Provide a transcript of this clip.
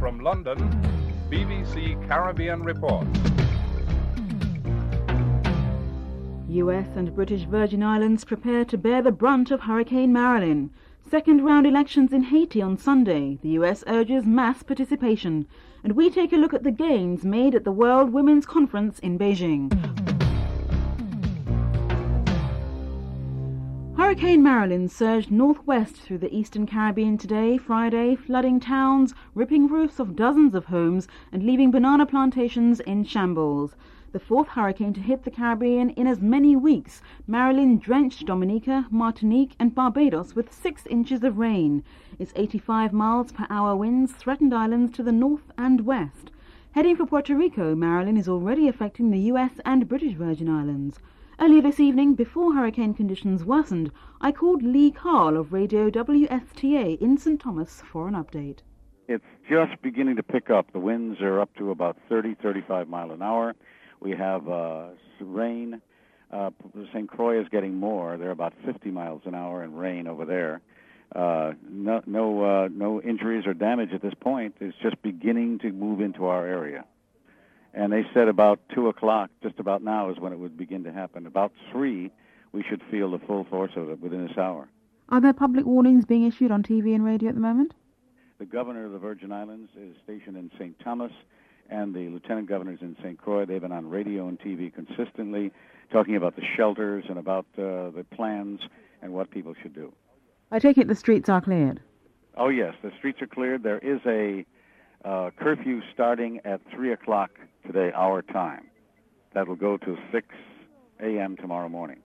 From London, BBC Caribbean Report. US and British Virgin Islands prepare to bear the brunt of Hurricane Marilyn. Second-round elections in Haiti on Sunday. The US urges mass participation. And we take a look at the gains made at the World Women's Conference in Beijing. Hurricane Marilyn surged northwest through the eastern Caribbean today, Friday, flooding towns, ripping roofs of dozens of homes, and leaving banana plantations in shambles. The fourth hurricane to hit the Caribbean in as many weeks, Marilyn drenched Dominica, Martinique, and Barbados with 6 inches of rain. Its 85 miles per hour winds threatened islands to the north and west. Heading for Puerto Rico, Marilyn is already affecting the US and British Virgin Islands. Earlier this evening, before hurricane conditions worsened, I called Lee Carl of Radio WSTA in St. Thomas for an update. It's just beginning to pick up. The winds are up to about 30-35 mile an hour. We have rain. St. Croix is getting more. They're about 50 miles an hour in rain over there. No injuries or damage at this point. It's just beginning to move into our area. And they said about 2 o'clock, just about now, is when it would begin to happen. About 3, we should feel the full force of it within this hour. Are there public warnings being issued on TV and radio at the moment? The governor of the Virgin Islands is stationed in St. Thomas, and the lieutenant governors in St. Croix. They've been on radio and TV consistently, talking about the shelters and about the plans and what people should do. I take it the streets are cleared? Oh, yes, the streets are cleared. There is a curfew starting at 3 o'clock today, our time. That will go to 6 a.m. tomorrow morning.